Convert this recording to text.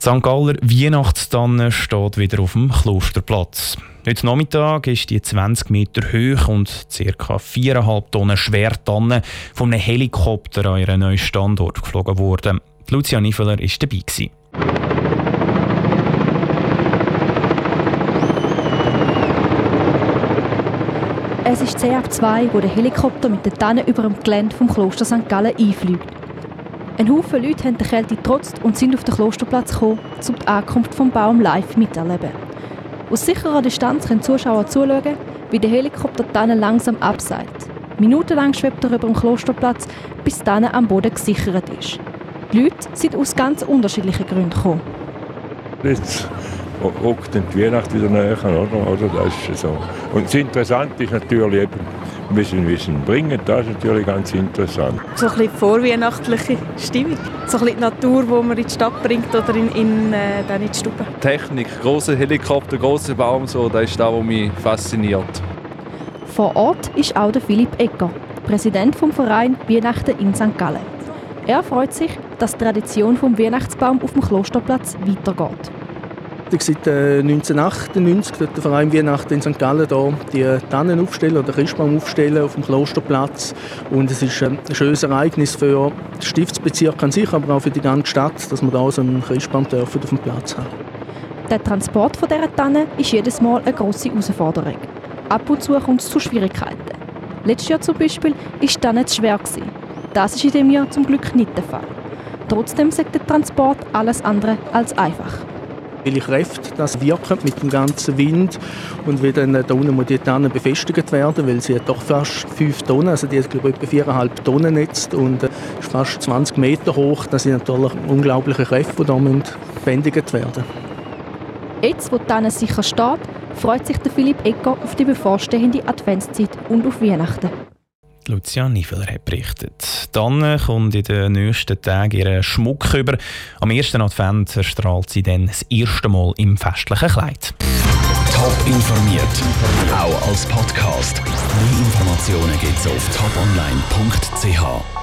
Die St. Galler Weihnachtstanne steht wieder auf dem Klosterplatz. Heute Nachmittag ist die 20 Meter hoch und ca. 4,5 Tonnen schwere Tanne von einem Helikopter an ihren neuen Standort geflogen worden. Lucia Nifeler war dabei. Es ist 10:02, wo der Helikopter mit der Tanne über dem Gelände vom Kloster St. Gallen einfliegt. Ein Haufen Leute haben der Kälte getrotzt und sind auf den Klosterplatz gekommen, um die Ankunft vom Baum live miterleben. Aus sicherer Distanz können Zuschauer zuschauen, wie der Helikopter die Tanne langsam abseilt. Minutenlang schwebt er über dem Klosterplatz, bis die Tanne am Boden gesichert ist. Die Leute sind aus ganz unterschiedlichen Gründen gekommen. Jetzt rückt die Weihnacht wieder näher, oder? Das ist so. Und das Interessante ist natürlich eben, ein bisschen bringen, das ist natürlich ganz interessant. So ein bisschen vorweihnachtliche Stimmung. So ein bisschen die Natur, die man in die Stadt bringt oder in die Stube. Technik, grosser Helikopter, grosser Baum, so, das ist das, was mich fasziniert. Vor Ort ist auch der Philipp Egger, Präsident des Vereins Weihnachten in St. Gallen. Er freut sich, dass die Tradition des Weihnachtsbaum auf dem Klosterplatz weitergeht. Seit 1998 tut der Verein Weihnachten in St. Gallen hier die Tannen aufstellen oder Christbaum aufstellen auf dem Klosterplatz. Und es ist ein schönes Ereignis für den Stiftsbezirk an sich, aber auch für die ganze Stadt, dass wir hier so einen Christbaum auf dem Platz haben. Der Transport von dieser Tanne ist jedes Mal eine grosse Herausforderung. Ab und zu kommt es zu Schwierigkeiten. Letztes Jahr zum Beispiel war die Tanne zu schwer. Das ist in diesem Jahr zum Glück nicht der Fall. Trotzdem sagt der Transport alles andere als einfach. Viele Kräfte, das wirken mit dem ganzen Wind und wie dann da unten muss die Tanne befestigt werden, weil sie hat doch fast 5 Tonnen, also die hat glaube ich etwa 4,5 Tonnen jetzt und ist fast 20 Meter hoch. Das sind natürlich unglaubliche Kräfte, die da bändigt werden. Jetzt, wo die Tanne sicher steht, freut sich der Philipp Egger auf die bevorstehende Adventszeit und auf Weihnachten. Lucia Nifeler hat berichtet. Dann kommt in den nächsten Tagen ihren Schmuck über. Am 1. Advent erstrahlt sie dann das erste Mal im festlichen Kleid. Top informiert, auch als Podcast. Mehr Informationen gibt's auf toponline.ch.